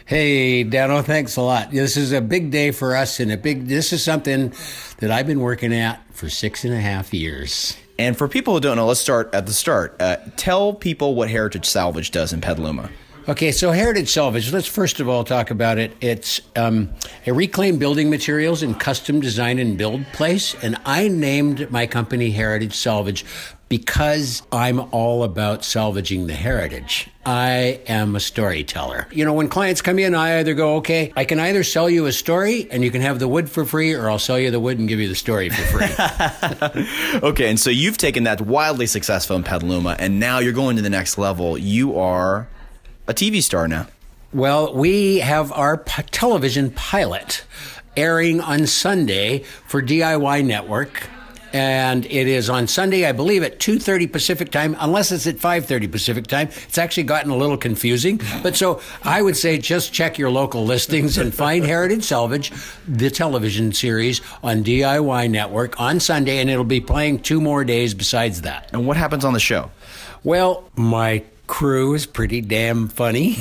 Hey, Dano, thanks a lot. This is a big day for us, and this is something that I've been working at for 6.5 years. And for people who don't know, let's start at the start. Tell people what Heritage Salvage does in Petaluma. Okay, so Heritage Salvage, let's first of all talk about it. It's a reclaimed building materials and custom design and build place, and I named my company Heritage Salvage because I'm all about salvaging the heritage. I am a storyteller. You know, when clients come in, I either go, okay, I can either sell you a story and you can have the wood for free, or I'll sell you the wood and give you the story for free. Okay, and so you've taken that wildly successful in Petaluma, and now you're going to the next level. You are a TV star now. Well, we have our television pilot airing on Sunday for DIY Network. And it is on Sunday, I believe, at 2:30 Pacific time, unless it's at 5:30 Pacific time. It's actually gotten a little confusing. But so I would say just check your local listings and find Heritage Salvage, the television series, on DIY Network on Sunday, and it'll be playing 2 more days besides that. And what happens on the show? Well, my crew is pretty damn funny.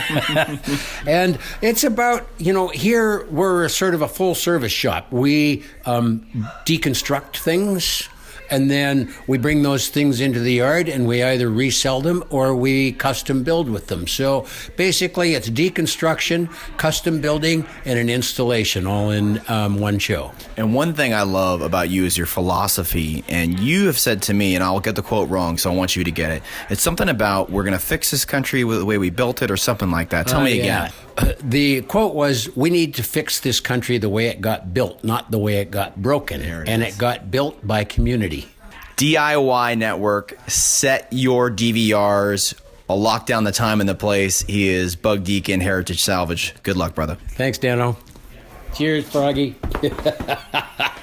And it's about, here we're sort of a full service shop. We deconstruct things, and then we bring those things into the yard and we either resell them or we custom build with them. So basically it's deconstruction, custom building, and an installation all in one show. And one thing I love about you is your philosophy. And you have said to me, and I'll get the quote wrong, so I want you to get it. It's something about we're going to fix this country with the way we built it or something like that. Tell me again. The quote was, we need to fix this country the way it got built, not the way it got broken. And it got built by community. DIY Network, set your DVRs. I'll lock down the time and the place. He is Bug Deacon, Heritage Salvage. Good luck, brother. Thanks, Dano. Cheers, Froggy.